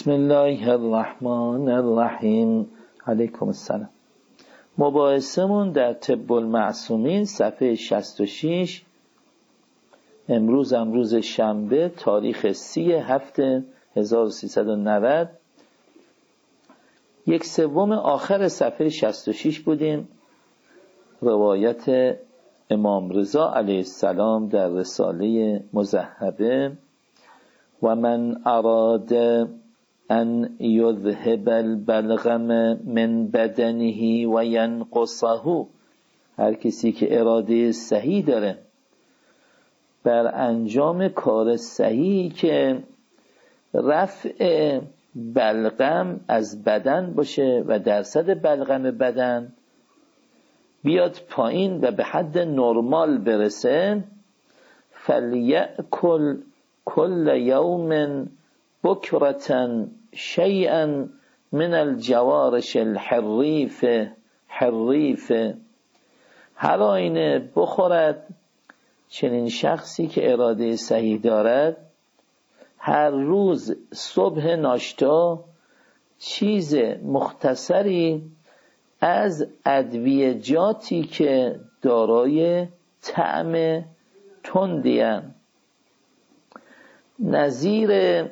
بسم الله الرحمن الرحیم. علیکم السلام. مباحثمون در طب المعصومین صفحه 66. امروز شنبه تاریخ 30/7/1390. 1/3 آخر صفحه 66 بودیم. روایت امام رضا علیه السلام در رساله مذهبه: و من اراد ان یذهب البلغم من بدنه و ینقصه، هر کسی که اراده صحیح داره بر انجام کار صحیح که رفع بلغم از بدن باشه و درصد بلغم بدن بیاد پایین و به حد نرمال برسه، فلیأکل کل یوم بکرة شیئا من الجوارش الحریف، هر آینه بخورد چنین شخصی که اراده صحیح دارد هر روز صبح ناشتا چیز مختصری از ادویجاتی که دارای طعم تندی اند، نظیر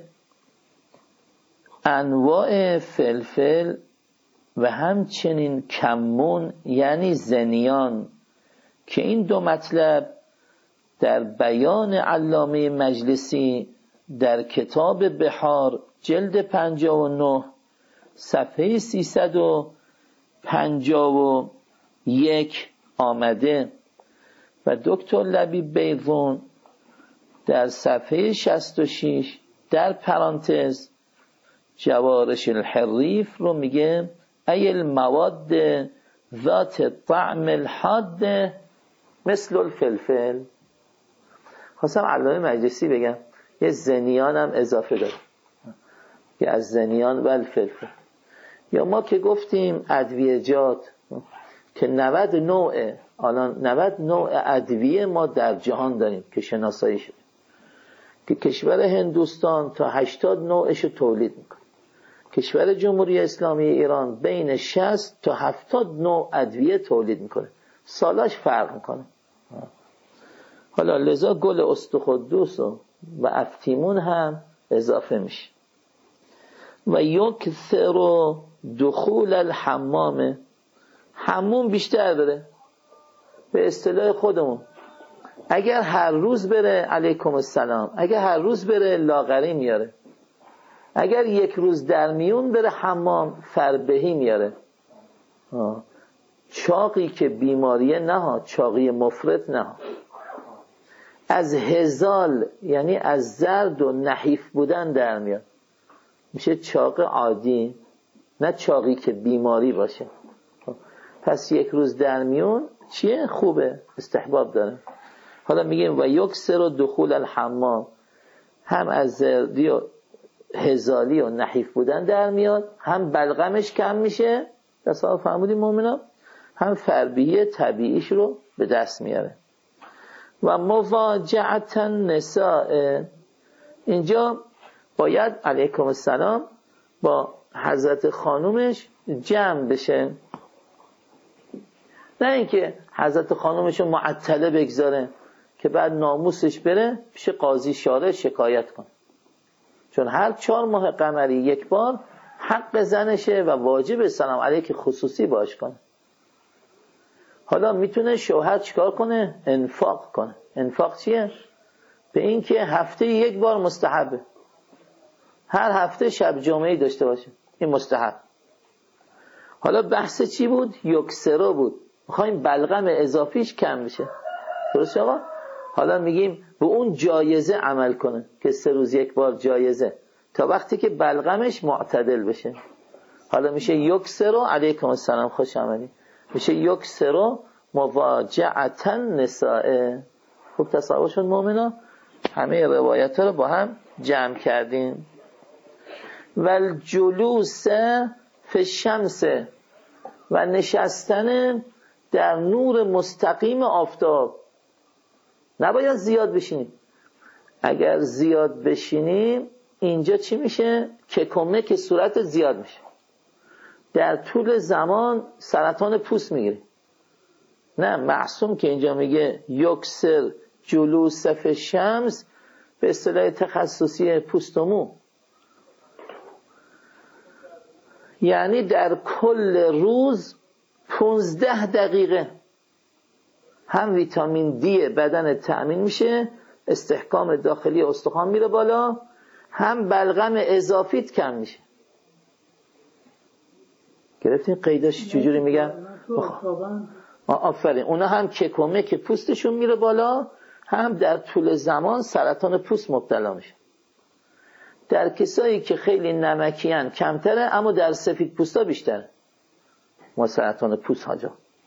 انواع فلفل و همچنین کمون یعنی زنیان، که این دو مطلب در بیان علامه مجلسی در کتاب بحار جلد 59 صفحه 351 آمده و دکتر لبیب بیضون در صفحه 66 در پرانتز جوارش الحریف رو میگه ای المواد ذات طعم الحاد مثل الفلفل. خواستم علامه مجلسی بگم یه زنیان هم اضافه داره که از زنیان و الفلفل. یا ما که گفتیم ادویجات که 90 نوع ادویه ما در جهان داریم که شناسایی شده، که کشور هندوستان تا 80 نوعش تولید میکنه، کشور جمهوری اسلامی ایران بین 60 تا 70 نوع ادویه تولید میکنه، سالاش فرق میکنه. حالا لذا گل استخوادوس و افتیمون هم اضافه میشه. و یکثر دخول الحمام، حموم بیشتر بره. به اصطلاح خودمون اگر هر روز بره علیکم السلام، اگر هر روز بره لاغری میاره، اگر یک روز در میون بره حمام فربهی میاره. چاقی که بیماریه نه، چاقی مفرط نه. از هزال یعنی از زرد و نحیف بودن در میاد، میشه چاق عادی، نه چاقی که بیماری باشه. پس یک روز در میون چیه؟ خوبه، استحباب داره. حالا میگیم و یکثر دخول الحمام، هم از زردی و هزالی و نحیف بودن در میاد، هم بلغمش کم میشه، تصاحب فهمودیم مومنا، هم فربیه طبیعیش رو به دست میاره. و مواجعت النساء، اینجا باید علیکم السلام با حضرت خانومش جمع بشه، نه اینکه حضرت خانومش رو معطله بگذاره که بعد ناموسش بره پیش قاضی شارع شکایت کنه، چون هر 4 ماه قمری یک بار حق زنشه و واجب سلام علیک خصوصی باش کنه. حالا میتونه شوهر چیکار کنه؟ انفاق کنه. انفاق چیه؟ به این که هفته یک بار مستحبه، هر هفته شب جمعه‌ای داشته باشه، این مستحب. حالا بحث چی بود؟ یکسرا بود، میخوایم بلغم اضافیش کم بشه. درست آقا؟ حالا میگیم به اون جایزه عمل کنه که 3 روز یک بار جایزه، تا وقتی که بلغمش معتدل بشه. حالا میشه یکسرا علیکم السلام، خوش آمدید، میشه یکسرا مواجعت النساء. خوب تصور شد مومنا؟ همه روایت ها رو با هم جمع کردیم. والجلوس فی الشمس، و نشستن در نور مستقیم آفتاب. نباید زیاد بشینیم، اگر زیاد بشینیم اینجا چی میشه؟ ککمه که صورت زیاد میشه، در طول زمان سرطان پوست میگیره. نه، معصوم که اینجا میگه یکسر جلوس فی شمس، به اصطلاح تخصصی پوست و مو، یعنی در کل روز 15 دقیقه هم ویتامین دی بدن تأمین میشه، استحکام داخلی استخوان میره بالا، هم بلغم اضافیت کم میشه. گرفتین قیداش چجوری میگن؟ آفرین. اونا هم ککومه که پوستشون میره بالا، هم در طول زمان سرطان پوست مبتلا میشه. در کسایی که خیلی نمکیان کمتره، اما در سفید پوستا بیشتره ما سرطان پوست ها جا.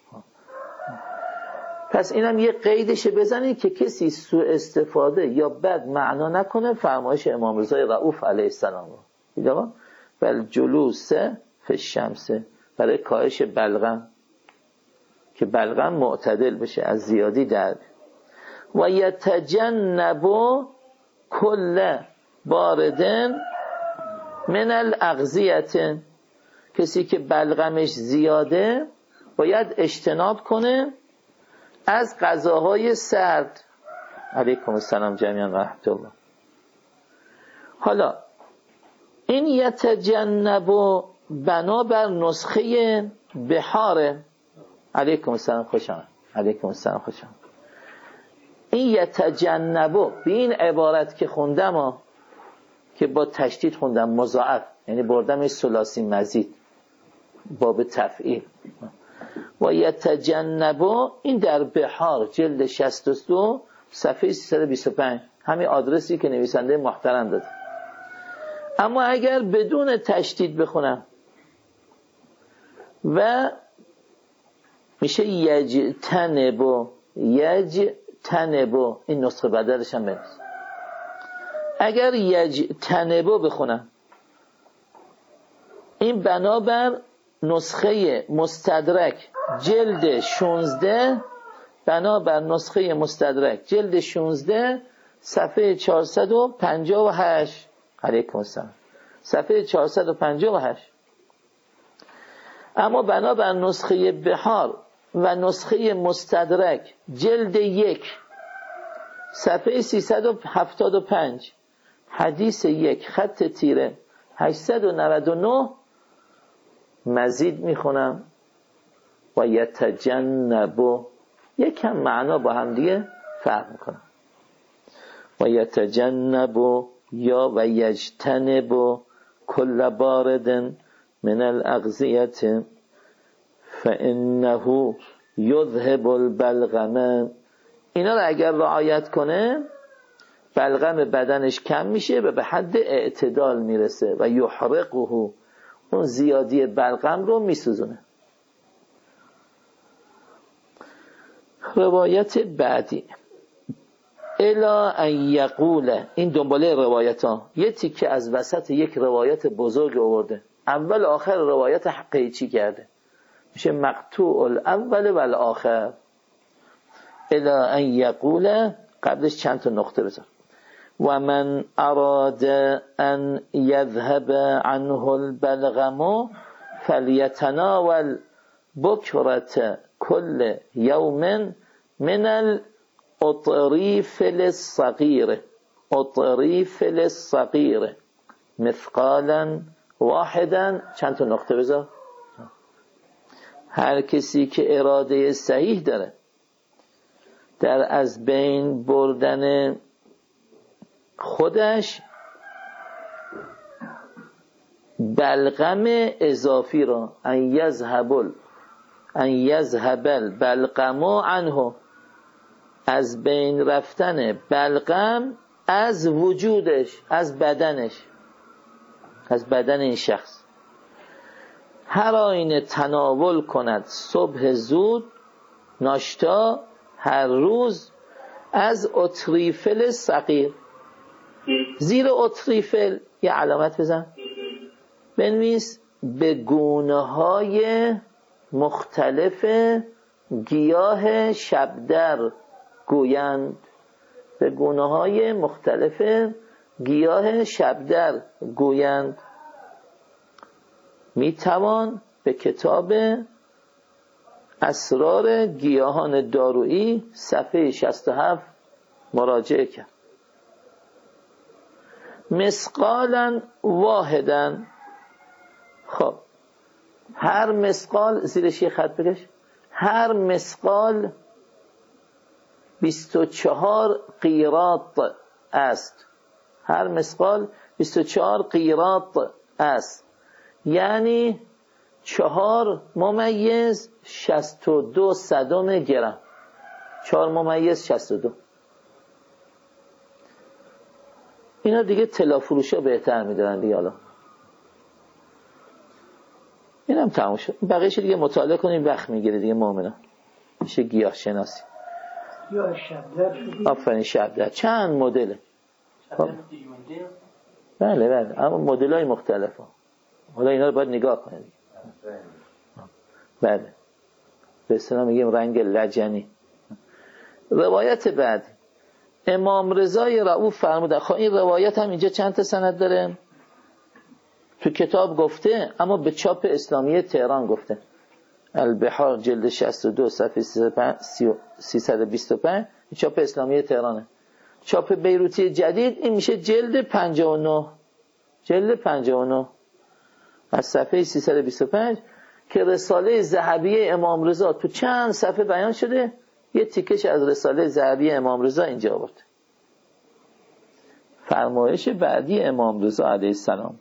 پس اینم یه قیدش بزنید که کسی سوء استفاده یا بد معنا نکنه فرمایش امام رضا رؤوف علیه السلام رو. دیدم بل جلوس فی الشمس، برای کاهش بلغم، که بلغم معتدل بشه، از زیادی در. و یتجنب کل باردن من الاغذیه، کسی که بلغمش زیاده باید اجتناب کنه از غذاهای سرد. علیکم السلام جمیعا و رحمت الله. حالا این یتجنب بنابر نسخه بحاره. علیکم السلام خوش آمد. علیکم السلام خوش آمد. این یتجنب به این عبارت که خوندم که با تشدید خوندم مضاعف، یعنی بردم ثلاثی مزید باب تفعیل. و یتجنب این در بحار جلد 62 صفحه 325، همین آدرسی که نویسنده محترم داده. اما اگر بدون تشدید بخونم و میشه یجتنب، این نسخه بدلش هم بنویس. اگر یجتنب بخونم، این بنابر نسخه مستدرک جلد 16، بنابر نسخه مستدرک جلد 16 صفحه 458. علیکم السلام. صفحه 458. اما بنابر نسخه بحار و نسخه مستدرک جلد 1 صفحه 375 حدیث 1 خط تیره 899 مزید میخونم و یتجنب، یکم معنا با هم دیگه فرق میکنم. و یتجنب یا و یجتنب کل باردن من الاغذیه فانه یذهب البلغم. اینا رو اگر رعایت کنه بلغم بدنش کم میشه و به حد اعتدال میرسه و یحرقه، اون زیادی بلغم رو میسوزونه. روایت بعدی الا ان یقول، این دنباله روایت ها، یه تیکه از وسط یک روایت بزرگ آورده، اول آخر روایت حقیقی کرده، میشه مقطوع الاول و الاخر. الا ان یقول قبلش چند تا نقطه بذار. و من اراد ان یذهب عنه البلغم فلیتناول بکرة کل یوم من الاطریف الصغیر، اطریف الصغیر مثقالا واحدا. چند تا نقطه بذار. هر کسی که اراده صحیح داره در از بین بردن خودش بلغم اضافی را، ان یذهب البلغم عنه، از بین رفتن بلغم از وجودش، از بدنش، از بدن این شخص، هر آینه تناول کند صبح زود ناشتا هر روز از اطریفل صغیر. زیر اطریفل یه علامت بزن، بنویس به گونه‌های مختلف گیاه شبدر گویند، به گونه‌های مختلف گیاه شبدر گویند. میتوان به کتاب اسرار گیاهان دارویی صفحه 67 مراجعه کرد. مسقالا واحدا. خب هر مسقال، زیرش یه خط بکش، هر مسقال 24 قیراط است. هر مسقال 24 قیراط است، یعنی 4.62 گرم. 4.62. اینا دیگه طلافروشا بهتر میدارن دیگه. حالا اینم تموم شد. بقیه‌اش دیگه مطالعه کنیم، وقت میگیره دیگه مؤمنا. میشه گیاه شناسی. گیاه شبدر شدی؟ آفرین، شبدر چند مدله. بله اما مدل‌های مختلفه. حالا اینا رو باید نگاه کنید. بله به اصطلاح میگیم رنگ لجنی. روایت بعد امام رضای رؤوف فرمودن. خب این روایت هم اینجا چند تا سند داره؟ تو کتاب گفته، اما به چاپ اسلامی تهران گفته. البحار جلد 62 صفحه 325 چاپ اسلامی تهرانه. چاپ بیروتی جدید این میشه جلد 59. جلد 59 از صفحه 325 که رساله ذهبیه امام رضا تو چند صفحه بیان شده. یه تیکش از رساله ذهبیه امام رضا اینجا آورده. فرمایش بعدی امام رضا علیه السلام: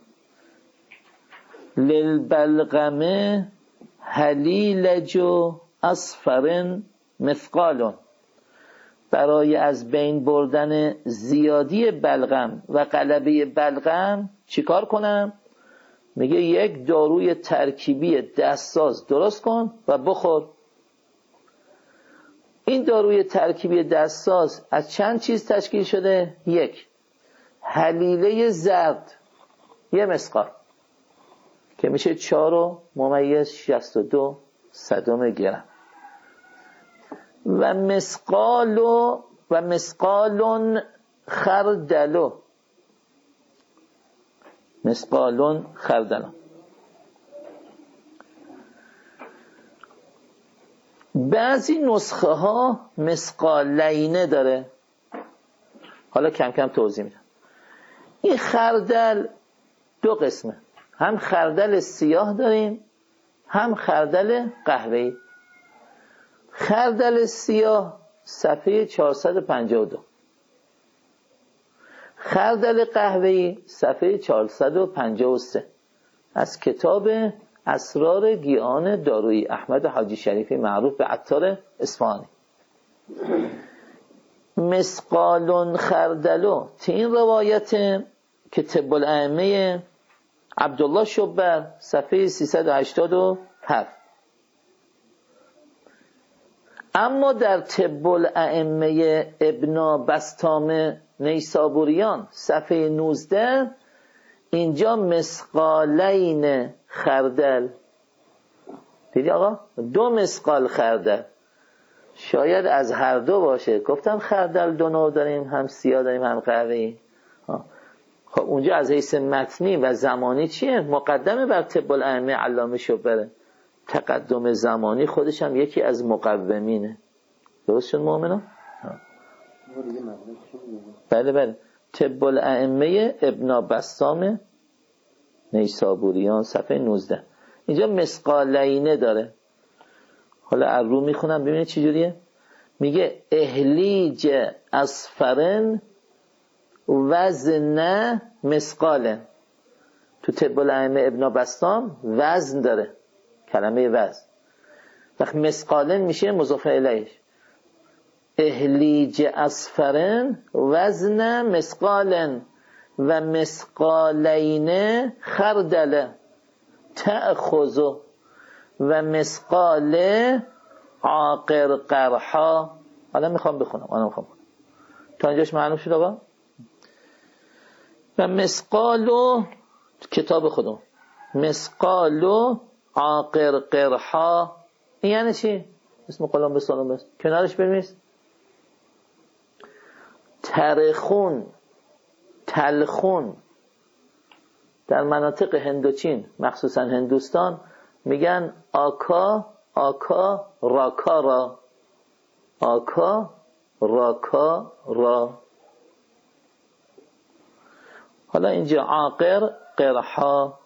للبلغم هلیلج اصفر مثقال. برای از بین بردن زیادی بلغم و غلبه بلغم چیکار کنم؟ میگه یک داروی ترکیبی دستساز درست کن و بخور. این داروی ترکیبی دستساز از چند چیز تشکیل شده؟ یک، هلیله زرد 1 مسقال که میشه 4.62 گرم و مسقال خردل. بعضی نسخه ها مسقالینه داره. حالا کم کم توضیح میدم. این خردل 2 قسمه، هم خردل سیاه داریم هم خردل قهوه‌ای. خردل سیاه صفحه 452، خردل قهوه‌ای صفحه 453 از کتاب اسرار گیاهان دارویی احمد حاجی شریفی معروف به عطار اصفهانی. مسقال خردلو این روایت که طب الائمه عبدالله شبر صفحه 387. اما در طب الائمه ابن بسطام نیسابوریان صفحه 19 اینجا مسقالین خردل. دیدی آقا؟ 2 مسقال خردل. شاید از هر دو باشه. گفتم خردل 2 نوع داریم، هم سیاه داریم هم قهوه‌ای. خب اونجا از حیث متنی و زمانی چیه؟ مقدمه بر طب الائمه علامه شبره. تقدم زمانی خودش هم یکی از مقومینه. درست شد مؤمنان؟ بله طب الائمه ابن بسطام نیسابوریان صفحه 19 اینجا مسقالینه داره. حالا از رو میخونم ببینید چی جوریه. میگه اهلیج اصفرن وزن مسقاله. تو طب الائمه ابن بسطام وزن داره، کلمه وزن. وقت مسقالن میشه مضاف الیهش. اهلیج اصفرن وزن مسقالن و مسقالین خردله تأخذو و مسقال عاقر قرحا. حالا میخوام بخونم. تا اینجاش معلوم شد آقا؟ و مسقالو کتاب خودم مسقالو عاقر قرحا این یعنی چی؟ اسم قلم بسانم بس کنارش بمیست تلخون در مناطق هندوچین مخصوصا هندوستان میگن آکا راکارا، آکا راکارا. حالا اینجا عاقر قرحا،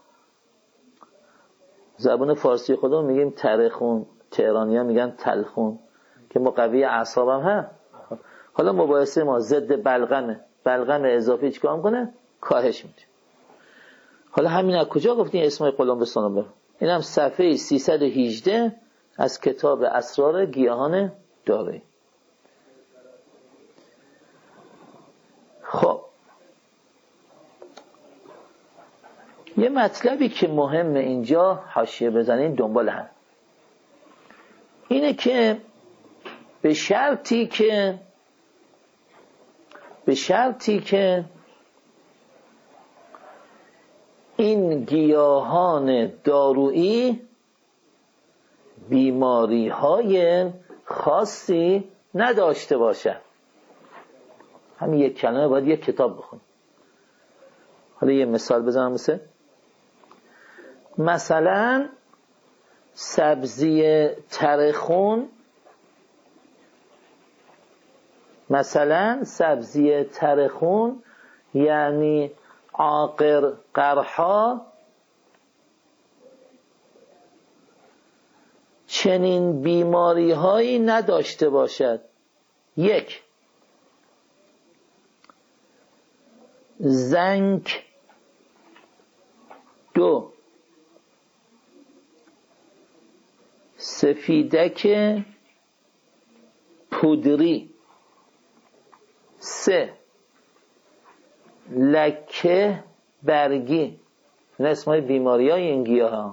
زبان فارسی خودمون میگیم ترخون، تهرانی‌ها میگن تلخون که مقوی اعصاب هم هست. حالا مباحثه ما ضد بلغمه، بلغم اضافی چیکار میکنه؟ کاهش میده. حالا همین از کجا گفتین اسمای قلمبستان رو برم؟ این هم صفحه 318 از کتاب اسرار گیاهان دارویی. خب یه مطلبی که مهمه اینجا حاشیه بزنین دنبال هم اینه که به شرطی که این گیاهان دارویی بیماری‌های خاصی نداشته باشه. همین یک کلمه باید یک کتاب بخونیم. حالا یه مثال بزنم مثلا سبزی ترخون یعنی عاقر قرحا چنین بیماری هایی نداشته باشد. 1. زنک. 2. سفیدک پودری. 3. لکه برگی. این اسمای بیماری های این گیاه ها.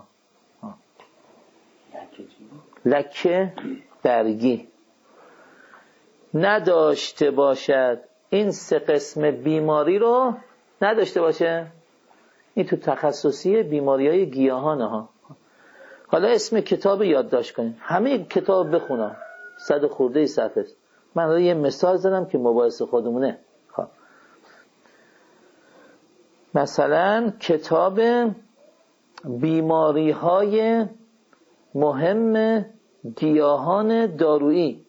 لکه برگی نداشته باشد. این 3 قسم بیماری رو نداشته باشه. این تو تخصصی بیماری های گیاهان ها. حالا اسم کتاب یادداشت کنید، همه کتاب بخونم، 100 خورده صفحه است. من یه مثال زدم که مباحث خودمونه. خب مثلا کتاب بیماری های مهم گیاهان دارویی،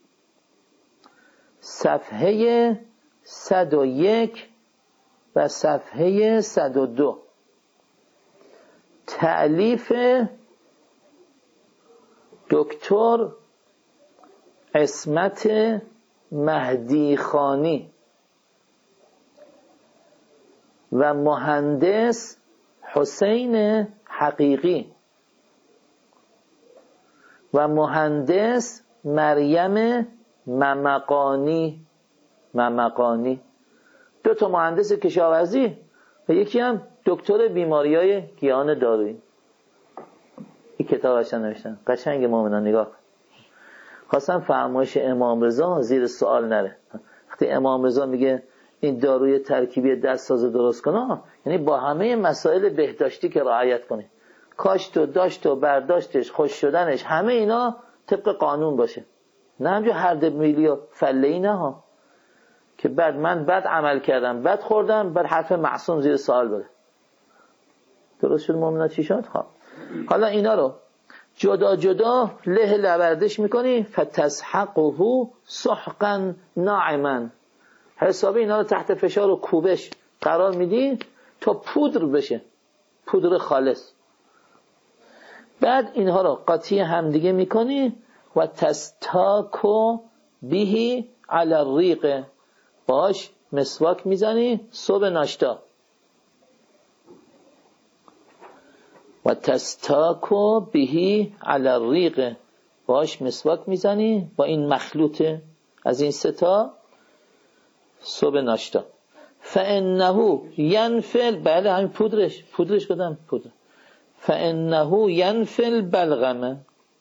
صفحه 101 و صفحه 102، تألیف دکتر عصمت مهدی خانی و مهندس حسین حقیقی و مهندس مریم ممقانی. 2 تا مهندس کشاورزی و یکی هم دکتر بیماری‌های گیاهان دارویی. این کتاب نوشتن قشنگ مومنان نگاه. خواستم فرمایش امام رضا زیر سوال نره. وقتی امام رضا میگه این داروی ترکیبی دستساز درست کنه، یعنی با همه مسائل بهداشتی که رعایت کنه، کاشت و داشت و برداشتش، خوش شدنش، همه اینا طبق قانون باشه. نه همجور هر دبمیلی و فلهی نه ها که من بد عمل کردم، بد خوردم، بعد حرف معصوم زیر سوال بره. درست شد مومنات چی شد؟ حالا اینا رو جدا جدا له لوردش میکنی، فتسحقه سحقا ناعما، حسابی اینا رو تحت فشار و کوبش قرار میدی تا پودر بشه، پودر خالص. بعد اینها رو قاطی همدیگه میکنی و تستاکو بیهی علی الریق، باش مسواک میزنی صبح ناشتا. و تستاکو بهی علی الریق، باش مسواک میزنی با این مخلوطه از این 3 تا صبح ناشتا. فانه ینفل، بله همین پودرش کدام پودر. فانه ینفل بلغمه.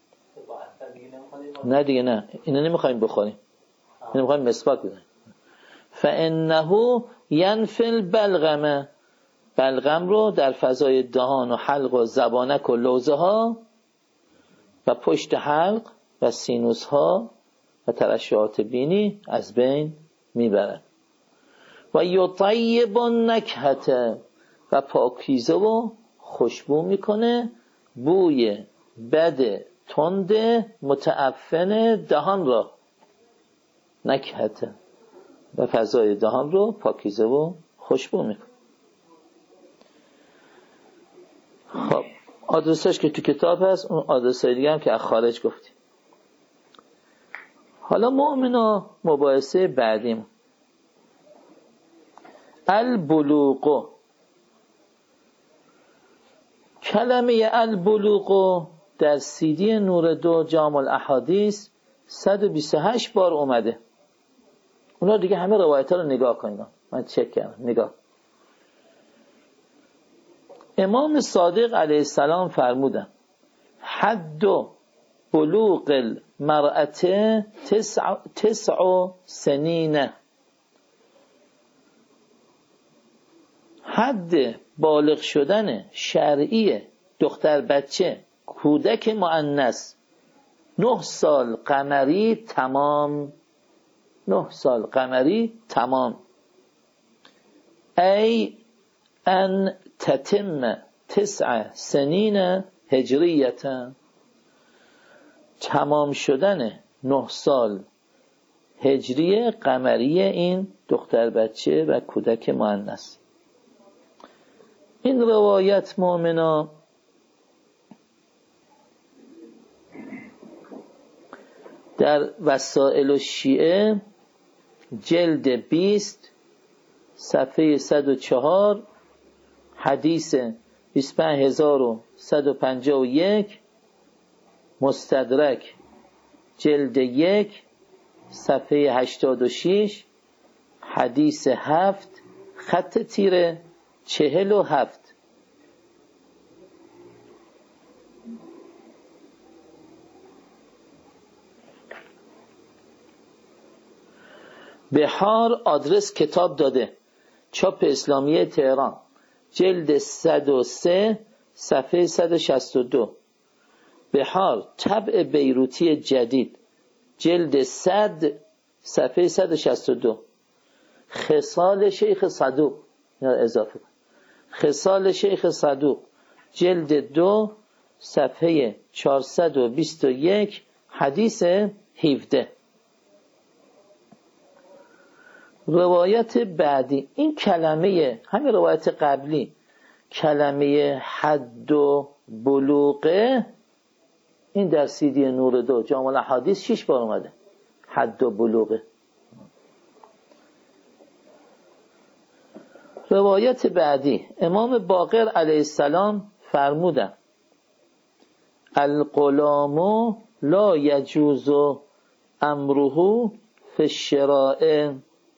نه دیگه نه، اینو نمیخوایم بخوریم، اینو میخوایم مسواک بزنیم. فانه ینفل بلغمه، بلغم رو در فضای دهان و حلق و زبانک و لوزه ها و پشت حلق و سینوس ها و ترشحات بینی از بین میبرن. و یطیب النکهة و پاکیزه و خوشبو میکنه بوی بد تند متعفن دهان را. نکهته و فضای دهان رو پاکیزه و خوشبو میکنه. خب آدرسش که تو کتاب هست، اون آدرسای دیگه هم که از خارج گفتیم. حالا مؤمنا مباحثه بعدیم البلوغ. کلمه البلوغ در CD نور 2 جامع الاحادیث 128 بار اومده. اونا دیگه همه روایت ها رو نگاه کنید، من چک کردم، نگاه. امام صادق علیه السلام فرمودن حد بلوغ المرأة 9 سنین. حد بالغ شدن شرعی دختر بچه کودک مؤنث 9 سال قمری تمام. 9 سال قمری تمام. ای ان تتم 9 سنین هجریتا. تمام شدن 9 سال هجری قمری این دختر بچه و کودک مؤنث. این روایت مؤمنا در وسائل الشیعه جلد 20 صفحه 104 حدیث 25151 مستدرک جلد 1 صفحه 86 حدیث 7 خط تیره 47. بهار آدرس کتاب داده، چاپ اسلامیه تهران جلد 103 صفحه 162. بهار طبع بیروتی جدید جلد 100 صفحه 162. خصال شیخ صدوق یا اضافه خصال شیخ صدوق جلد 2 صفحه 421 حدیث 17. روایت بعدی این کلمه همین روایت قبلی کلمه حد و بلوغه این در CD نور 2 جامع الاحادیث 6 بار اومده. حد و بلوغه. روایت بعدی امام باقر علیه السلام فرمودن الغلام لا یجوز امره فی الشراء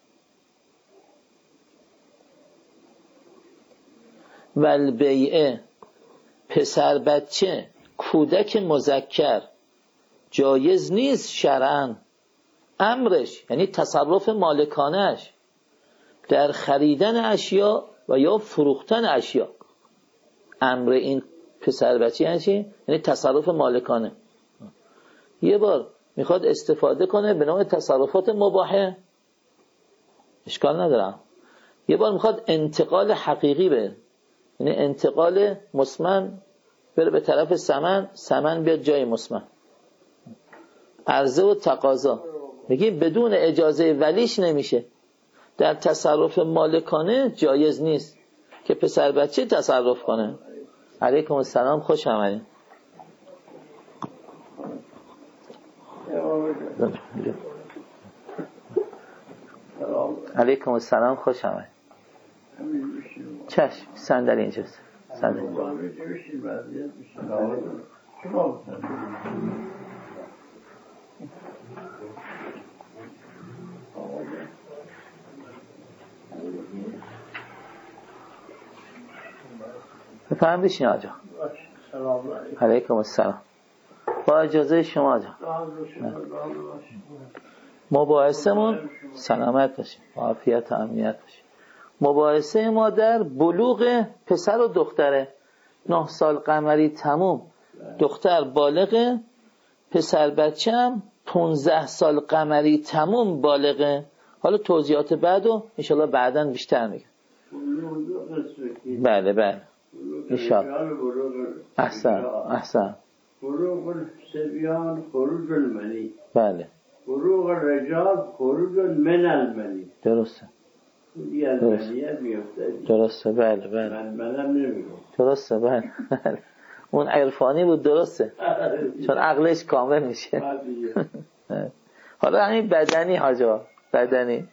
و البیع. پسر بچه کودک مذکر جایز نیست شرعاً امرش یعنی تصرف مالکانش در خریدن اشیا و یا فروختن اشیا. امر این پسر بچه یعنی چی؟ یعنی تصرف مالکانه. یه بار میخواد استفاده کنه به نوع تصرفات مباحه اشکال ندارم. یه بار میخواد انتقال حقیقی به یعنی انتقال مسمن بره به طرف سمن، سمن بیاد جای مسمن. عرضه و تقاضا میگیم بدون اجازه ولیش نمیشه. در تصرف مالکانه جایز نیست که پسر بچه تصرف کنه. علیکم السلام، خوش آمدید. علیکم السلام، خوش آمدید. چشم، صندلی اینجاست. صندلی. بفهم بشین آجا. علیکم السلام. با اجازه شما آجا. مباحثمون سلامت باشیم، عافیت و امنیت باشیم. مباحثه ما در بلوغ پسر و دختره. 9 سال قمری تموم، دختر بالغه، پسر بچه هم 15 سال قمری تموم بالغه. حالا توضیحات بعدو انشالله بعداً بیشتر میگم. بله بله انشالله. احسن. بلوغ الصبيان خروج المنی. بله. بلوغ الرجال خروج من المنی. درسته. درسته بله بله. منم نمیگم. درسته بله. اون عرفانی بود درسته. چون عقلش کامل میشه. حالا همین بدنی حاجا بدنی.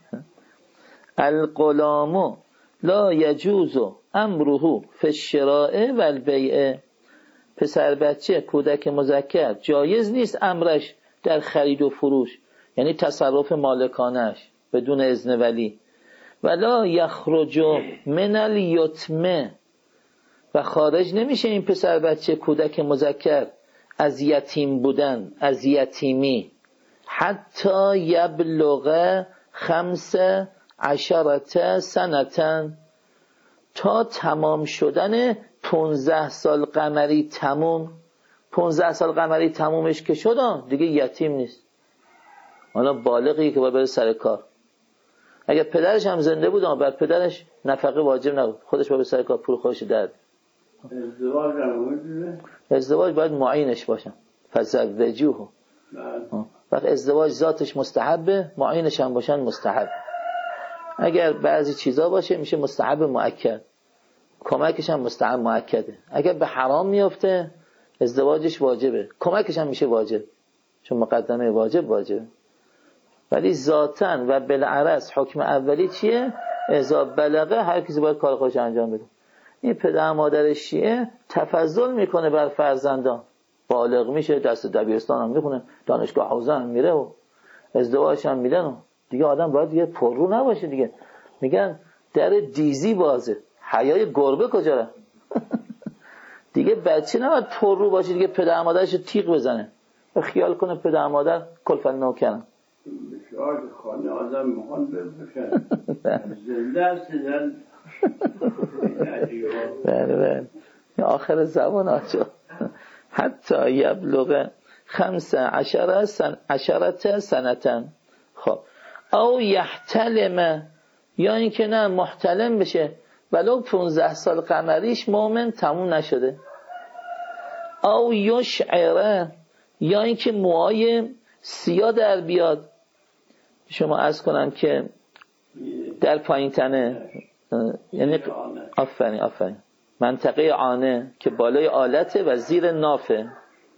الغلام لا یجوز امره فی الشراء و البیع. پسر بچه کودک مذکر جایز نیست امرش در خرید و فروش، یعنی تصرف مالکانش بدون اذن ولی. ولا یخرج من الیتم، و خارج نمیشه این پسر بچه کودک مذکر از یتیم بودن، از یتیمی، حتی یبلغ 15 سنة، تا تمام شدن 15 سال قمری تموم. 15 سال قمری تمومش که شد دیگه یتیم نیست، حالا بالغی که باید بره سر کار. اگر پدرش هم زنده بود بر پدرش نفقه واجب نبود، خودش باید سر کار پول خودش درد. ازدواج باید معینش باشن. فزوجوه. وقت ازدواج ذاتش مستحبه، معینش هم باشن مستحب. اگر بعضی چیزا باشه میشه مستحب مؤکد، کمکش هم مستحب مؤکده. اگر به حرام میفته ازدواجش واجبه، کمکش هم میشه واجب، چون مقدمه واجبه. ولی ذاتن و بالعرض حکم اولی چیه؟ اذا بلغه، هر کسی باید کار خودش انجام بده. این پدر مادر شیعه تفضل میکنه بر فرزندان، بالغ میشه، دست دبیرستان هم میخونه، دانشگاه حوزه هم میره و ازدواج هم میدن. دیگه آدم باید دیگه پررو نباشه دیگه. میگن در دیزی بازه، حیای گربه کجا ره؟ دیگه بچه نباید پررو باشه دیگه پدر مادرش تیغ بزنه، خیال کنه پدر مادر کلفت نوکرن. بسیار خانه آدم میخوان ببشن زنده هستن. بله آخر زمان آجا. حتی یبلغ 15 سنة. خب او یحتلم، یا اینکه نه محتلم بشه ولو 15 سال قمریش مومن تموم نشده. او یشعره، یا اینکه موهای سیاه در بیاد. شما عرض کنم که در پایین تنه، یعنی آفرین منطقه عانه که بالای آلته و زیر نافه،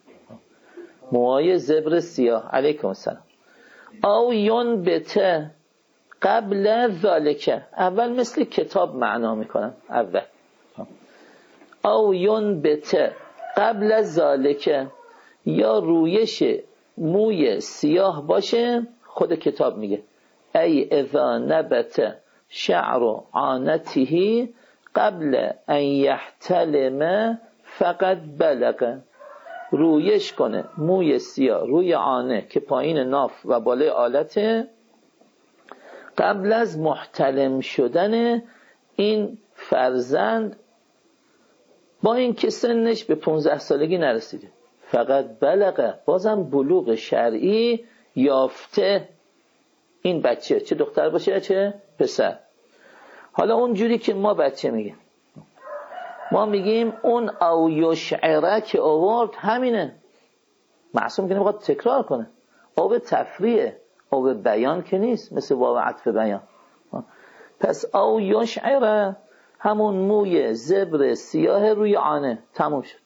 موهای زبر سیاه. علیکم السلام. او ینبت قبل ذالک، اول مثل کتاب معنا میکنم اول. او ینبت قبل ذالک، یا رویش موی سیاه باشه. خود کتاب میگه ای اذا نبت شعر عانته قبل ان یحتلم فقط بلغ. رویش کنه موی سیاه روی عانه که پایین ناف و بالای آلته قبل از محتلم شدن این فرزند، با این که سنش به 15 سالگی نرسیده. فقط بلغ، بازم بلوغ شرعی یافته این بچه، چه دختر باشه چه پسر. حالا اون جوری که ما بچه میگیم، ما میگیم اون او یشعره که آورد همینه. معصوم که نمیخواد تکرار کنه. او به تفریعه، او به بیان که نیست، مثل واو عطف بیان. پس او یشعره همون موی زبر سیاه روی عانه، تموم شد.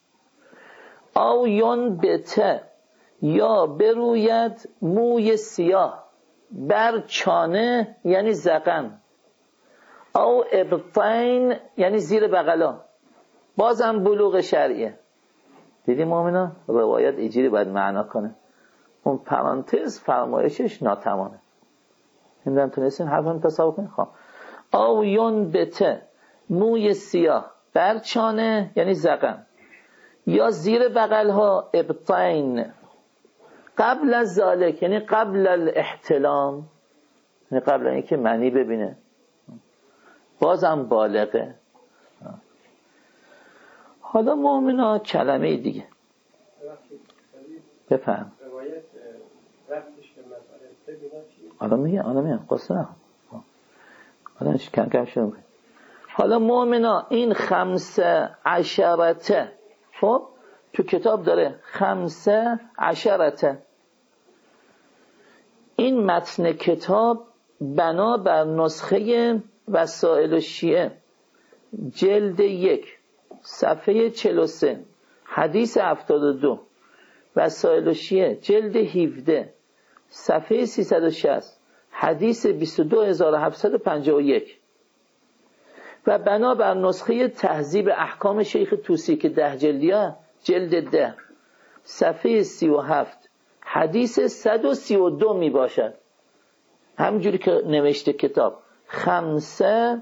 او ینبت، یا بروید موی سیاه بر چانه یعنی زقن، او ابطین یعنی زیر بغلا، بازم بلوغ شرعیه. دیدیم مومنان روایت اینجوری باید معنا کنه، اون پرانتز فرمایشش ناتمامه. نمیدونم تونستین حرفم تصور کنید. خب او ینبت موی سیاه بر چانه یعنی زقن، یا زیر بغلها ابطین قبل از ذالک یعنی قبل الاحتلام، یعنی قبل اینکه منی ببینه، بازم بالغه. حالا مؤمنا کلمه دیگه بفهم. روایت رفتش به مسئله ببینا چیه؟ الان میگم قصه الان کم شروع. حالا مؤمنا این 15 خب تو کتاب داره 15. این متن کتاب بنا بر نسخه وسائل الشیعه جلد 1 صفحه 43 حدیث 72، وسائل الشیعه جلد 17 صفحه 360 حدیث 22751 و بنا بر نسخه تهذیب احکام شیخ طوسی که 10 جلدیه جلد 10 صفحه 37 حدیث 132 می باشد. همجوری که نوشته کتاب 15.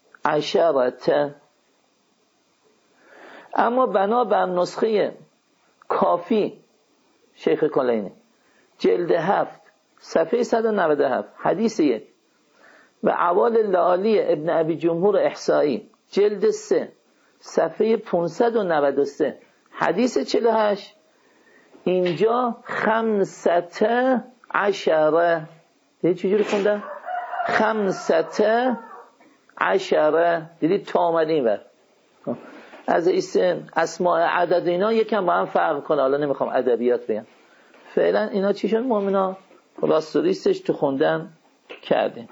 اما بنا بر نسخه کافی شیخ کلینی جلد 7 صفحه 197 حدیث 1 و اعوال لعالی ابن ابی جمهور احصایی جلد 3 صفحه 593 حدیث 48 اینجا 15. دیدی چجوری خوندم؟ 15. دیدی تا اومده این ور از اسماء عدد اینا یکم با هم فرق کنه. حالا نمیخوام ادبیات بگم، فعلا اینا چی شد مؤمنا؟ خلاص ریستش تو خوندن کردیم.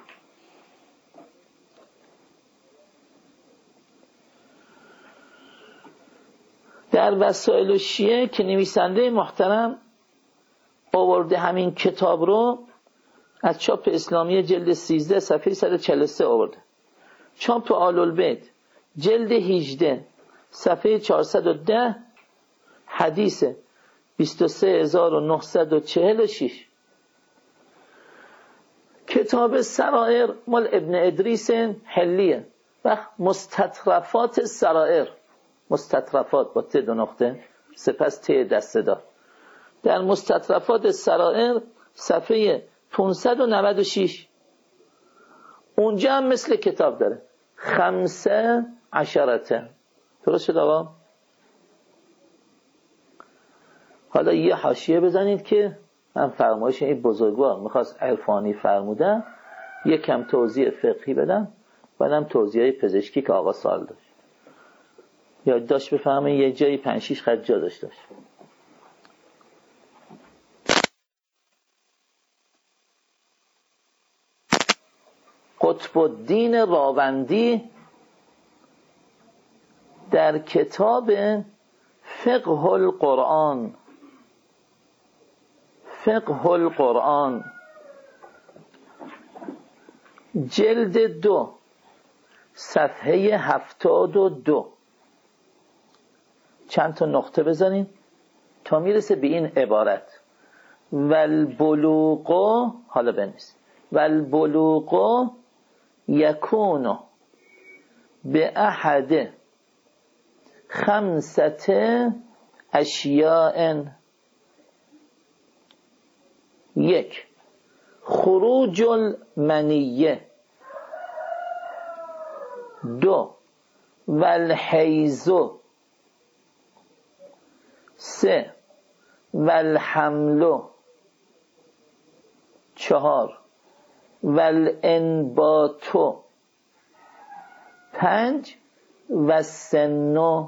در وسائل الشیعه که نویسنده محترم آورده همین کتاب رو از چاپ اسلامی جلد 13 صفحه 143 آورده. چاپ آل البیت جلد 18 صفحه 410 حدیث 23946. کتاب سرائر مال ابن ادریس حلیه و مستطرفات سرائر، مستطرفات با ت 2 نقطه سپس ت دسته دار، در مستطرفات سرائر صفحه 596 اونجا هم مثل کتاب داره 15. درست شد آقا؟ حالا یه حاشیه بزنید که من فرمایش این بزرگوار میخواست عرفانی فرمودن یکم توضیح فقهی بدم، بعدم توضیح پزشکی که آقا سوال داشت یادداشت بفهمین یه جایی 5-6 خط جا داشت. قطب الدین راوندی در کتاب فقه القرآن جلد 2 صفحه 72 چند تا نقطه بزنین تا میرسه به این عبارت والبلوغ، حالا بنویس والبلوغ یکون به احد 5 اشیاء: 1 خروج المنیه، 2 والحیض، 3 والحمل، 4 والانبات، 5 والسن.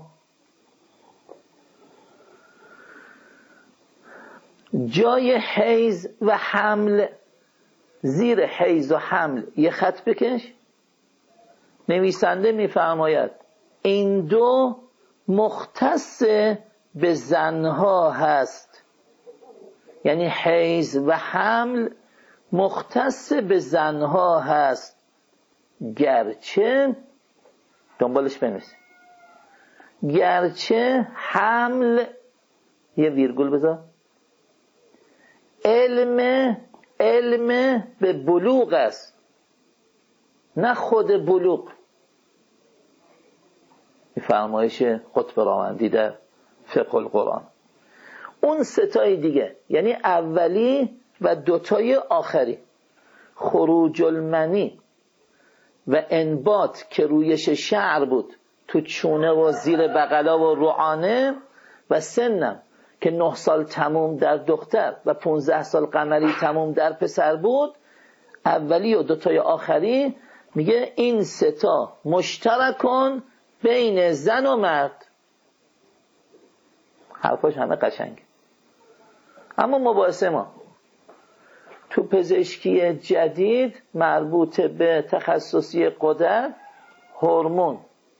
جای حیض و حمل، زیر حیض و حمل یه خط بکش. نویسنده میفرماید این دو مختص به زنها هست، یعنی حیض و حمل مختص به زنها هست، گرچه دنبالش بنویسید گرچه حمل یه ویرگول بذار علم به بلوغ است، نه خود بلوغ. این فرمایش قطب راوندی در فقه القرآن. اون 3 دیگه یعنی اولی و 2 آخری، خروج المنی و انبات که رویش شعر بود تو چونه و زیر بغلا و روعانه، و سنم که 9 سال تموم در دختر و 15 سال قمری تموم در پسر بود، اولی و دوتای آخری میگه این ستا مشترکن بین زن و مرد. حرفاش همه قشنگ. اما مباحث ما تو پزشکی جدید مربوط به تخصصی غدد، هورمون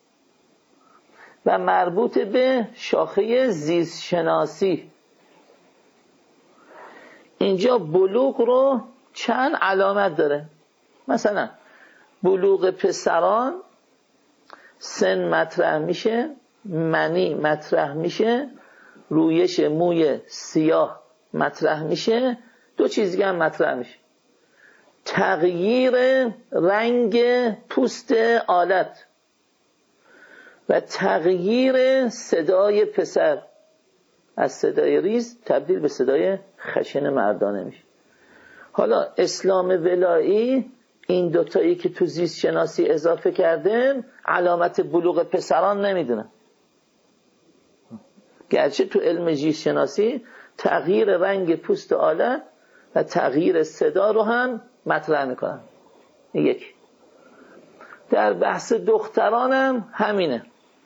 و مربوط به شاخه زیست شناسی، اینجا بلوغ رو چند علامت داره. مثلا بلوغ پسران سن مطرح میشه، منی مطرح میشه، رویش موی سیاه مطرح میشه، دو چیز دیگه هم مطرح میشه: تغییر رنگ پوست آلت و تغییر صدای پسر، از صدای ریز تبدیل به صدای خشن مردانه میشه. حالا اسلام ولایی این دوتایی که تو زیست شناسی اضافه کرده علامت بلوغ پسران نمیدونه، گرچه تو علم زیست شناسی تغییر رنگ پوست آلت و تغییر صدا رو هم مطرح میکنن. یک در بحث دختران هم همینه،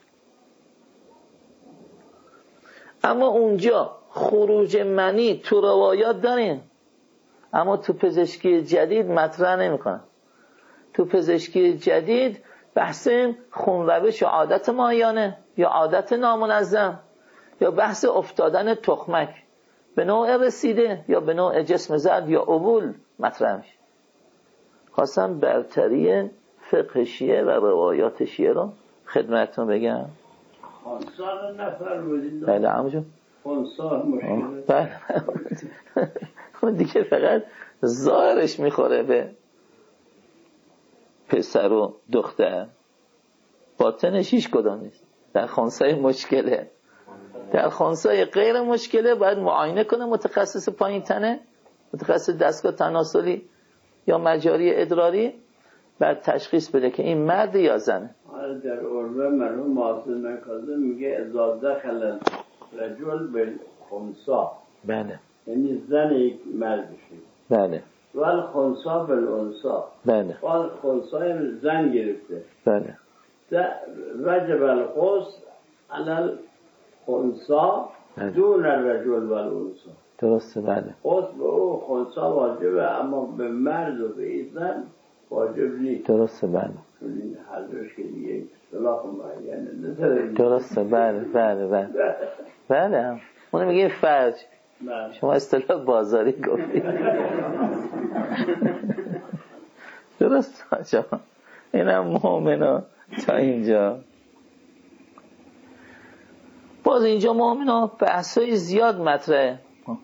اما اونجا خروج منی تو روایات داریم، اما تو پزشکی جدید مطرح نمیکنن. تو پزشکی جدید بحث خون روش و عادت ماهیانه یا عادت نامنظم یا بحث افتادن تخمک به نوع رسیده یا به نوع جسم زرد یا اوول مطرح میشه. خواستم برتری فقه شیعه و روایات شیعه رو خدمتتون بگم. خونسان نفر بودید؟ بله همونجون خونسان مشکل. بله اون دیگه فقط ظاهرش میخوره به پسر و دختر، باطنش هیچ کدام نیست. در خونسای مشکله، در خونسای غیر مشکله باید معاینه کنه متخصص پایین تنه، متخصص دستگاه تناسلی یا مجاری ادراری، بعد تشخیص بده که این مرد یا زنه. در عربه مرحوم معاصر کاظم میگه اذا دخل رجل بالخنثی، بله یعنی زن یک مرد بشه، بله والخنثی بالانثی، بله والخنثی زن گرفته، بله وجب الغسل علی الخنثی دون الرجل والانثی. درسته. بله غسل به او خنثی واجبه، اما به مرد و به زن واجب نیست. درسته. بله این هر دوش که دیگه اصطلاح معینه. درسته. بله بله بله بله هم اونو میگه فرج، شما اصطلاح بازاری گفتید. درست آجا، اینم مؤمنا. تا اینجا باز اینجا مؤمنا بحثای زیاد مطرحه.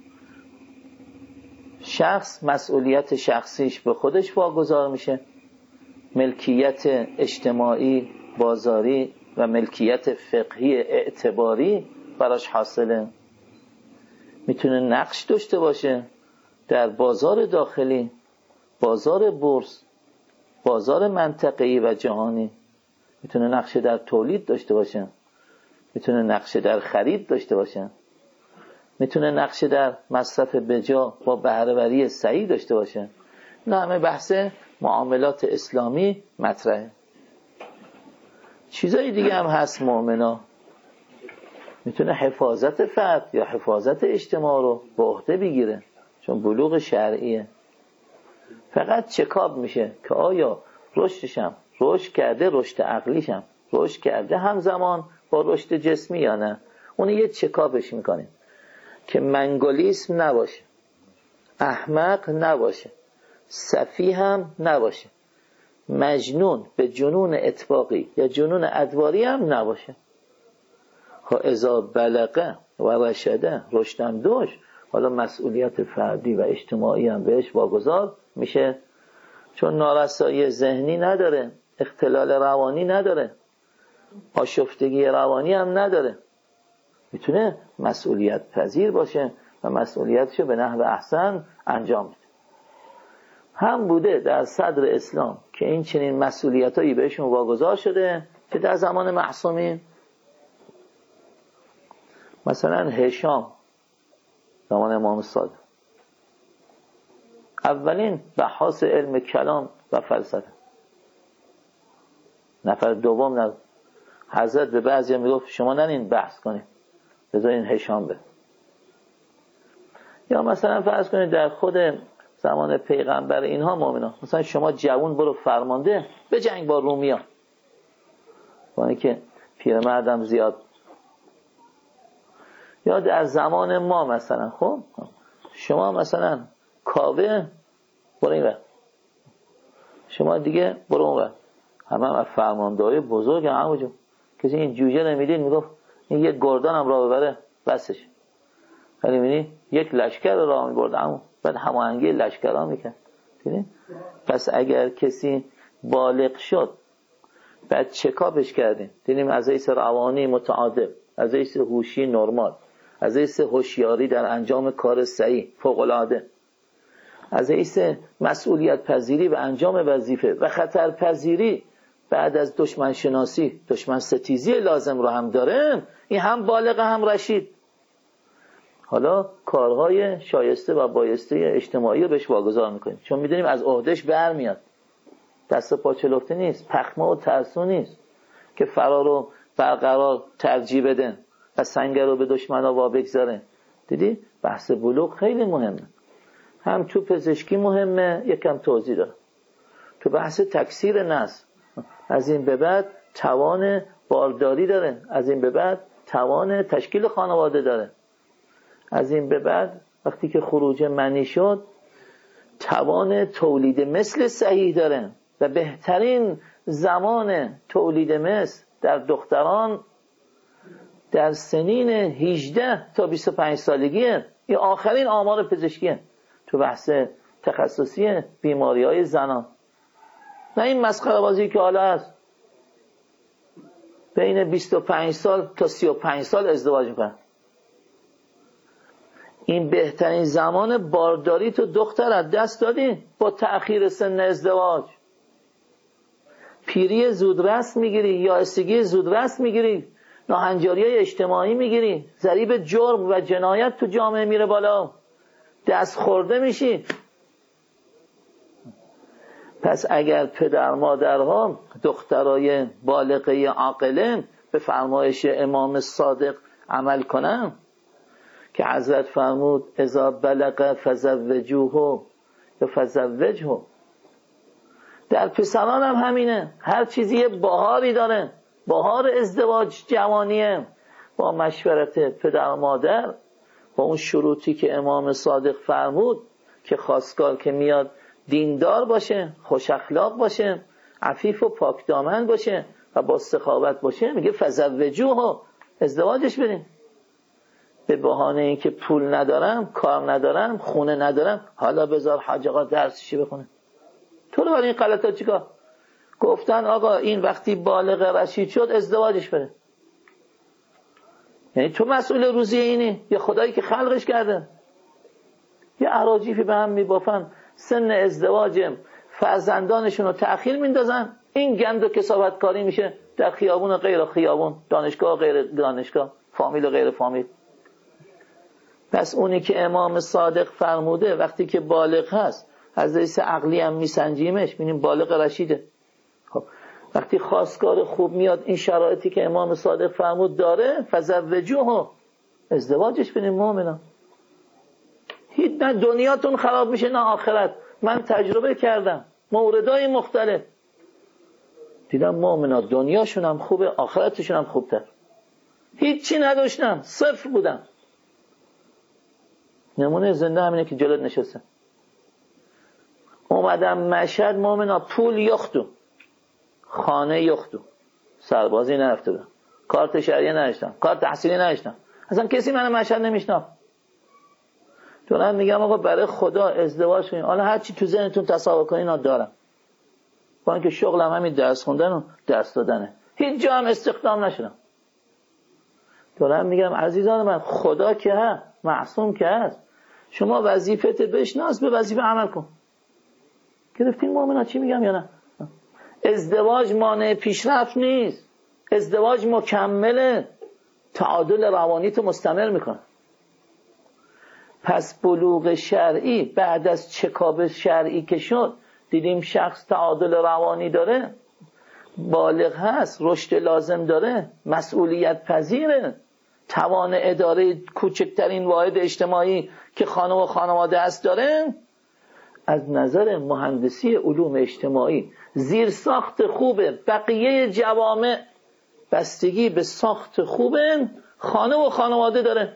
شخص مسئولیت شخصیش به خودش واگذار میشه، ملکیت اجتماعی بازاری و ملکیت فقهی اعتباری براش حاصله. میتونه نقش داشته باشه در بازار داخلی، بازار بورس، بازار منطقه‌ای و جهانی. میتونه نقش در تولید داشته باشه، میتونه نقش در خرید داشته باشه، میتونه نقش در مصرف بجا با بهره‌وری صحیح داشته باشه. نه همه بحث معاملات اسلامی مطرحه. چیزای دیگه هم هست مؤمنا. میتونه حفاظت فرد یا حفاظت اجتماع رو به عهده بگیره، چون بلوغ شرعیه. فقط چکاب میشه که آیا رشدشم رشد کرده، رشد عقلیشم رشد کرده همزمان با رشد جسمی یا نه. اون یه چکابش میکنیم که منگولیسم نباشه، احمق نباشه، سفیه هم نباشه، مجنون به جنون اتفاقی یا جنون ادواری هم نباشه. اذا بلغه و رشده، رشدم داشت، حالا مسئولیت فردی و اجتماعی هم بهش واگذار میشه، چون نارسایی ذهنی نداره، اختلال روانی نداره، آشفتگی روانی هم نداره. میتونه مسئولیت پذیر باشه و مسئولیتشو به نحو احسن انجام بده. هم بوده در صدر اسلام که این چنین مسئولیتایی بهشون واگذار شده که در زمان معصومین، مثلا هشام زمان امام صادق، اولین بحث علم کلام و فلسفه. نفر دوم نه. حضرت به بعضی میگفت شما نرین بحث کنید، بذارین هشام بره. یا مثلا فرض کنید در خود زمان پیغمبر اینها مؤمنان، مثلا شما جوان برو فرمانده به جنگ با رومیان، با اینکه پیرمردم زیاد. یا در زمان ما مثلا خب شما مثلا کاوه برو این ور، شما دیگه برو اون ور. همه فرماندهای بزرگ همونجا کسی این جوجه نمیدید میگفت این یک گردان هم راه ببره بسش. ولی میبینی یک لشکر راه میبرد، اما بعد هماهنگی لشکرها میکرد. پس اگر کسی بالغ شد بعد چکاپش کردیم، دیدیم از حیث روانی متعادل، از حیث هوشی نرمال، از حیث هوشیاری در انجام کار صحیح فوق العاده، از حیث مسئولیت پذیری و انجام وظیفه و خطر پذیری بعد از دشمن شناسی، دشمن ستیزی لازم رو هم داره، این هم بالغ هم رشید. حالا کارهای شایسته و بایسته اجتماعی رو بهش واگذار میکنیم، چون میدونیم از عهدهش برمیاد، دست و پا چلفته نیست، پخمه و ترسو نیست که فرار رو برقرار ترجیح بده و سنگ رو به دشمنا وا بگذاره. دیدی بحث بلوغ خیلی مهمه، هم تو پزشکی مهمه، یکم توضیح داره، تو بحث تکثیر نسل از این به بعد توان بارداری داره، از این به بعد توان تشکیل خانواده داره، از این به بعد وقتی که خروج منی شد توان تولید مثل صحیح داره و بهترین زمان تولید مثل در دختران در سنین 18 تا 25 سالگیه. این آخرین آمار پزشکیه تو بحث تخصصی بیماری‌های زنان، نه این مسخره بازی که حالا هست بین 25 سال تا 35 سال ازدواج میکنن. این بهترین زمان بارداری تو دختر از دست دادی با تأخیر سن ازدواج. پیری زودرس میگیری، یائسگی زودرس میگیری، ناهنجاری اجتماعی میگیری، ضریب جرم و جنایت تو جامعه میره بالا، دست خورده میشی. پس اگر پدر مادرها دخترای بالغه عاقله به فرمایش امام صادق عمل کنن که حضرت فرمود اذا بلغ فزوجوه یا فزوجه، در پسران هم همینه، هر چیزی یه بهاری داره، بهار ازدواج جوانیه، با مشورت پدر مادر، با اون شروطی که امام صادق فرمود که خواستگار که میاد دیندار باشه، خوش اخلاق باشه، عفیف و پاک دامن باشه و با سخاوت باشه، میگه فزوجوه، ازدواجش بدین. به بهانه این که پول ندارم، کار ندارم، خونه ندارم، حالا بذار حاج آقا درسشی بخونه. تو رو برای این غلطا چیکار؟ گفتن آقا این وقتی بالغ رشید شد ازدواجش بده. یعنی تو مسئول روزی اینی یا خدایی که خلقش کرده؟ یه اراجیفی به هم میبافن، سن ازدواج فرزندانشون رو تأخیر میندازن، این گند و کسابت کاری میشه در خیابون و غیر خیابون، دانشگاه و غیر دانشگاه، فامیل و غیر فامیل. پس اونی که امام صادق فرموده وقتی که بالغ هست از حیث عقلی هم میسنجیمش، ببینیم بالغ رشیده. خب وقتی خواستگار خوب میاد این شرایطی که امام صادق فرمود داره، فزوجوه، ازدواجش بدین مؤمنان. هیچ نه دنیاتون خراب میشه نه آخرت. من تجربه کردم موردهای مختلف، دیدم مؤمنان دنیاشون هم خوبه، آخرتشون هم خوبتر. هیچی نداشتم، صفر بودم. نمونه زنده همینه که جلوت نشستم. اومدم مشهد مؤمنان، پول یختو، خانه یختو، سربازی نرفته بودم، کارت شهریه نداشتم، کارت تحصیلی نداشتم، اصلا کسی منو مشهد نمیشناخت. دارم میگم آقا برای خدا ازدواج کنین، حالا هر چی تو ذهنتون تصور کنین ها دارم، با اینکه شغلم همین درس خوندن و درس دادنه، هیچ جا هم استخدام نشدم. دارم میگم عزیزان من، خدا که هست، معصوم که هست، شما وظیفت بشناس، به وظیفه عمل کن. گرفتین مؤمنا چی میگم یا نه؟ ازدواج مانع پیشرفت نیست، ازدواج مکمل تعادل روانیت مستمر میکنه. پس بلوغ شرعی بعد از چکاب شرعی که شد دیدیم شخص تعادل روانی داره، بالغ هست، رشد لازم داره، مسئولیت پذیره، توان اداره کوچکترین واحد اجتماعی که خانه و خانواده است داره. از نظر مهندسی علوم اجتماعی زیر ساخت خوبه، بقیه جوامع بستگی به ساخت خوبه، خانه و خانواده داره.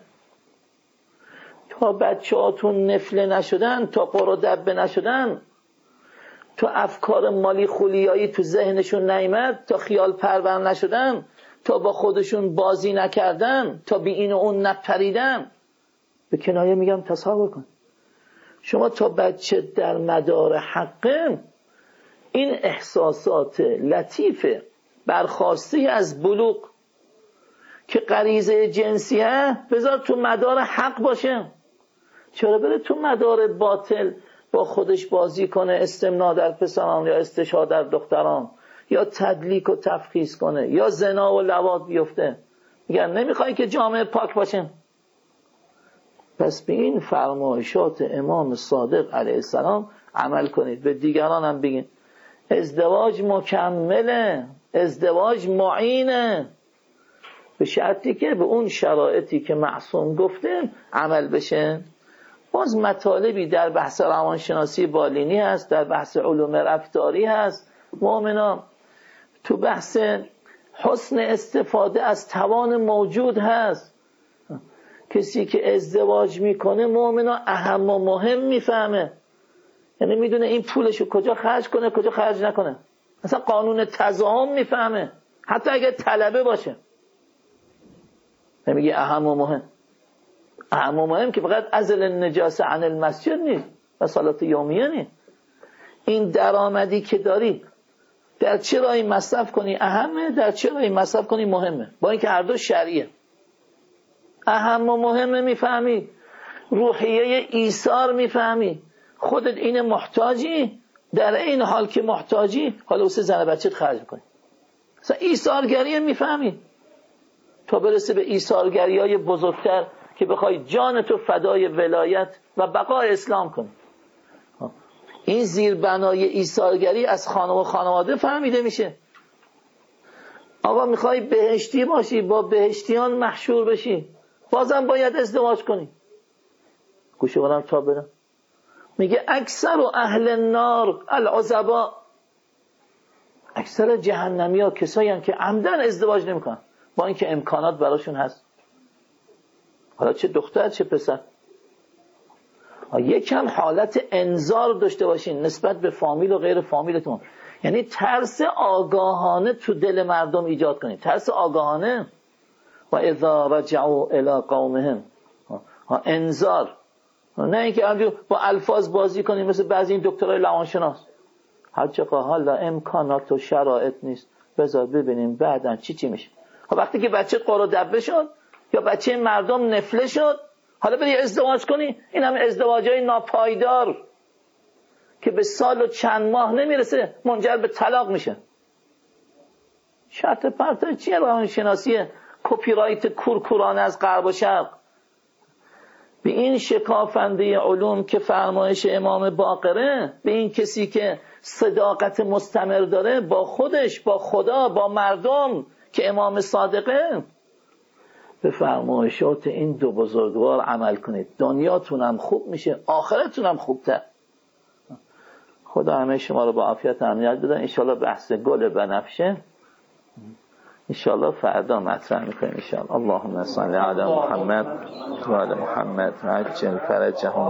تا بچه هاتون نفله نشدن، تا قر دبه نشدن، تا افکار مالی خولیایی تو ذهنشون نیامد، تا خیال پرور نشدن، تا با خودشون بازی نکردن، تا بی این و اون نپریدن، به کنایه میگم تصور کن شما تا بچه در مدار حقه، این احساسات لطیفه برخواسته از بلوغ که غریزه جنسیه بذار تو مدار حق باشه. چرا بره تو مدار باطل با خودش بازی کنه، استمناء در پسران یا استشهاد در دختران، یا تدلیک و تفخیص کنه، یا زنا و لواط بیفته؟ میگن نمیخوای که جامعه پاک باشه. پس به این فرمایشات امام صادق علیه السلام عمل کنید. به دیگران هم بگین ازدواج مکمله، ازدواج معینه، به شرطی که به اون شرایطی که معصوم گفته عمل بشه. باز مطالبی در بحث روانشناسی بالینی هست، در بحث علوم رفتاری هست، مؤمنا تو بحث حسن استفاده از توان موجود هست. کسی که ازدواج میکنه مؤمنا اهم و مهم میفهمه، یعنی میدونه این پولشو کجا خرج کنه کجا خرج نکنه، مثلا قانون تضاهم میفهمه، حتی اگه طلبه باشه. نمیگه اهم و مهم، اهم و مهم که فقط ازل النجاسه عن المسجد نیست و صلات یومیه نیست. این درآمدی که داری در چه راهی مصرف کنی اهمه، در چه راهی مصرف کنی مهمه، با اینکه هر دو شرعیه. اهم و مهمه میفهمی، روحیه ایثار میفهمی، خودت این محتاجی، در این حال که محتاجی حالا واسه زن بچت خرج کنی. مثلا ایثارگری میفهمی تا برسه به ایثارگری‌های بزرگتر که بخوای جان تو فدای ولایت و بقای اسلام کنی. این زیربنای ایثارگری از خانه و خانواده فهمیده میشه. آقا میخوای بهشتی باشی، با بهشتیان محشور بشی، بازم باید ازدواج کنی. گوشه برم تا برم میگه اکثر و اهل النار العزبا، اکثر جهنمی ها کسایی هم که عمدن ازدواج نمیکنن با اینکه امکانات براشون هست، حالا چه دختر چه پسر. یکم حالت انذار داشته باشین نسبت به فامیل و غیر فامیلتون، یعنی ترس آگاهانه تو دل مردم ایجاد کنید، ترس آگاهانه. و اذا رجعوا الی قومهم، انذار، نه اینکه همجور با الفاظ بازی کنید مثل بعضی این دکترای روانشناس. حاجقا حالا امکانات و شرایط نیست، بذار ببینیم بعدن چی میشه. وقتی که بچه قر دبه شد یا بچه مردم نفله شد، حالا بری ازدواج کنی. این هم ازدواجای ناپایدار که به سال و چند ماه نمیرسه منجر به طلاق میشه. شرط پرتای چیه روانشناسی کپی رایت کورکورانه از غرب و شرق؟ به این شکافنده علوم که فرمایش امام باقره، به این کسی که صداقت مستمر داره با خودش، با خدا، با مردم که امام صادقه، به فرمایشات این دو بزرگوار عمل کنید. دنیاتون هم خوب میشه، آخرتون هم خوبتر. خدا همه شما رو با عافیت امنیت بده. انشالله بحث گل بنفشه انشالله فردا مطرح میکنیم انشالله. اللهم صل علی محمد و آل محمد و عجل فرجهم.